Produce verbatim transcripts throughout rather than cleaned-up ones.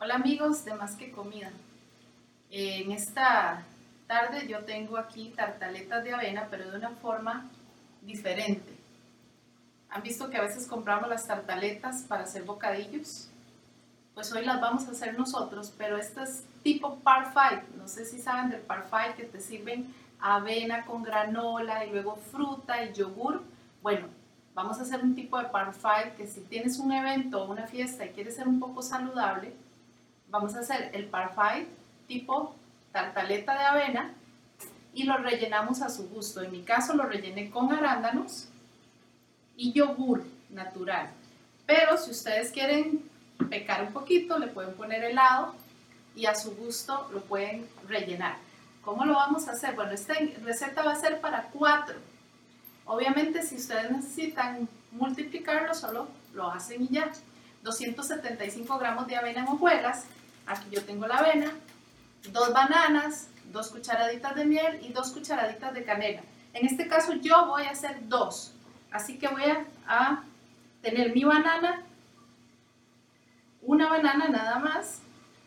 Hola amigos de Más que Comida. Eh, en esta tarde yo tengo aquí tartaletas de avena, pero de una forma diferente. ¿Han visto que a veces compramos las tartaletas para hacer bocadillos? Pues hoy las vamos a hacer nosotros, pero esto es tipo parfait. No sé si saben del parfait, que te sirven avena con granola y luego fruta y yogur. Bueno, vamos a hacer un tipo de parfait que si tienes un evento o una fiesta y quieres ser un poco saludable, vamos a hacer el parfait tipo tartaleta de avena y lo rellenamos a su gusto. En mi caso lo rellené con arándanos y yogur natural. Pero si ustedes quieren pecar un poquito, le pueden poner helado y a su gusto lo pueden rellenar. ¿Cómo lo vamos a hacer? Bueno, esta receta va a ser para cuatro. Obviamente, si ustedes necesitan multiplicarlo, solo lo hacen y ya. doscientos setenta y cinco gramos de avena en hojuelas. Aquí yo tengo la avena, dos bananas, dos cucharaditas de miel y dos cucharaditas de canela. En este caso yo voy a hacer dos. Así que voy a, a tener mi banana, una banana nada más,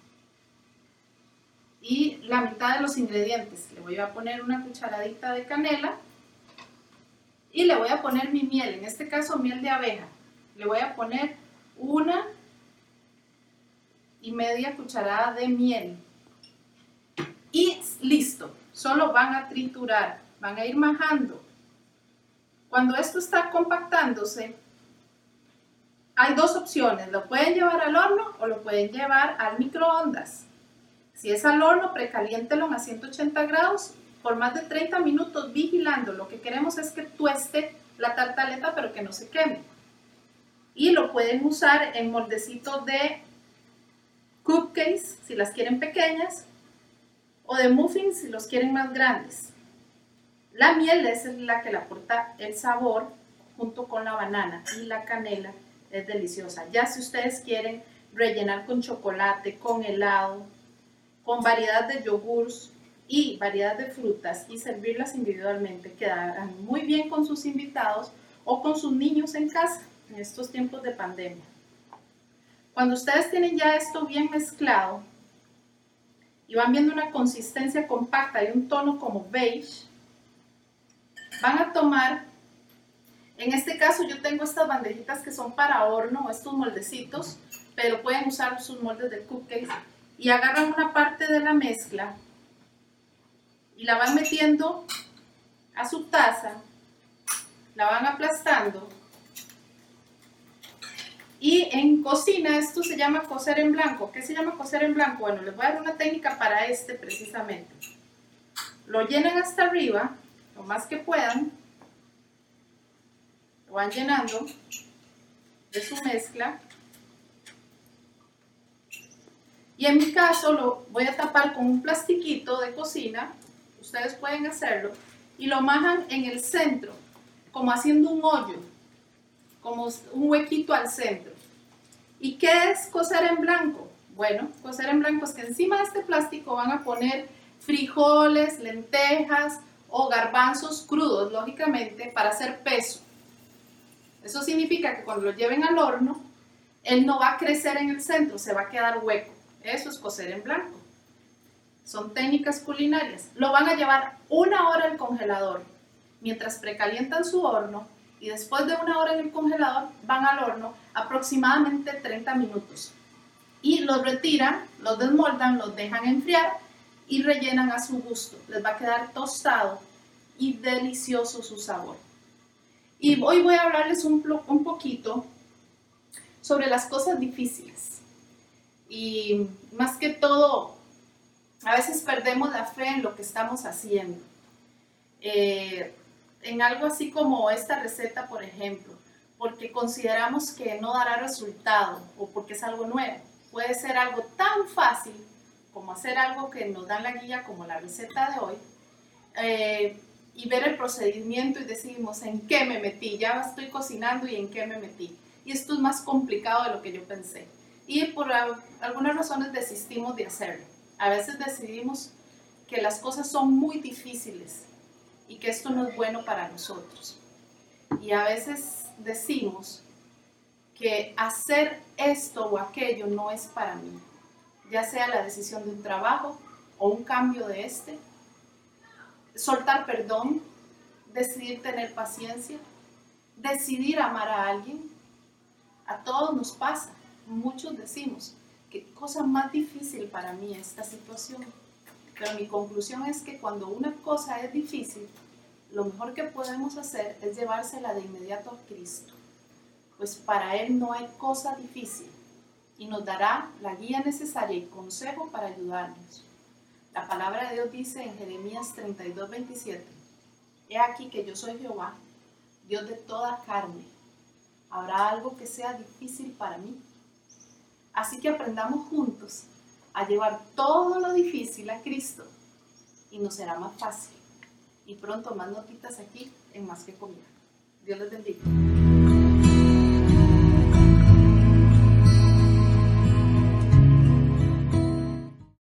y la mitad de los ingredientes. Le voy a poner una cucharadita de canela y le voy a poner mi miel, en este caso miel de abeja. Le voy a poner una y media cucharada de miel. Y listo, solo van a triturar, van a ir majando. Cuando esto está compactándose, hay dos opciones, lo pueden llevar al horno o lo pueden llevar al microondas. Si es al horno, precaliéntelo a ciento ochenta grados por más de treinta minutos vigilando. Lo que queremos es que tueste la tartaleta pero que no se queme. Y lo pueden usar en moldecitos de cupcakes si las quieren pequeñas o de muffins si los quieren más grandes. La miel es la que le aporta el sabor junto con la banana y la canela es deliciosa. Ya si ustedes quieren rellenar con chocolate, con helado, con variedad de yogurts y variedad de frutas y servirlas individualmente, quedarán muy bien con sus invitados o con sus niños en casa en estos tiempos de pandemia. Cuando ustedes tienen ya esto bien mezclado y van viendo una consistencia compacta y un tono como beige, van a tomar, en este caso yo tengo estas bandejitas que son para horno, estos moldecitos, pero pueden usar sus moldes de cupcakes, y agarran una parte de la mezcla y la van metiendo a su taza, la van aplastando. Y en cocina esto se llama cocer en blanco. ¿Qué se llama cocer en blanco? Bueno, les voy a dar una técnica para este precisamente. Lo llenan hasta arriba, lo más que puedan. Lo van llenando de su mezcla. Y en mi caso lo voy a tapar con un plastiquito de cocina. Ustedes pueden hacerlo. Y lo majan en el centro, como haciendo un hoyo, como un huequito al centro. ¿Y qué es cocer en blanco? Bueno, cocer en blanco es que encima de este plástico van a poner frijoles, lentejas o garbanzos crudos, lógicamente, para hacer peso. Eso significa que cuando lo lleven al horno, él no va a crecer en el centro, se va a quedar hueco. Eso es cocer en blanco. Son técnicas culinarias. Lo van a llevar una hora al congelador, mientras precalientan su horno. Y después de una hora en el congelador, van al horno aproximadamente treinta minutos. Y los retiran, los desmoldan, los dejan enfriar y rellenan a su gusto. Les va a quedar tostado y delicioso su sabor. Y hoy voy a hablarles un, un poquito sobre las cosas difíciles. Y más que todo, a veces perdemos la fe en lo que estamos haciendo. Eh, en algo así como esta receta, por ejemplo, porque consideramos que no dará resultado o porque es algo nuevo. Puede ser algo tan fácil como hacer algo que nos dan la guía, como la receta de hoy, eh, y ver el procedimiento y decimos en qué me metí, ya estoy cocinando y en qué me metí. Y esto es más complicado de lo que yo pensé. Y por algunas razones desistimos de hacerlo. A veces decidimos que las cosas son muy difíciles y que esto no es bueno para nosotros. Y a veces decimos que hacer esto o aquello no es para mí. ya sea la decisión de un trabajo o un cambio de este, soltar perdón, decidir tener paciencia, decidir amar a alguien. A todos nos pasa, muchos decimos, qué cosa más difícil para mí esta situación. Pero mi conclusión es que cuando una cosa es difícil, lo mejor que podemos hacer es llevársela de inmediato a Cristo, pues para Él no hay cosa difícil y nos dará la guía necesaria y consejo para ayudarnos. La palabra de Dios dice en Jeremías treinta y dos, veintisiete, he aquí que yo soy Jehová, Dios de toda carne. ¿Habrá algo que sea difícil para mí? Así que aprendamos juntos a llevar todo lo difícil a Cristo y nos será más fácil. Y pronto más notitas aquí en Más que Comida. Dios les bendiga.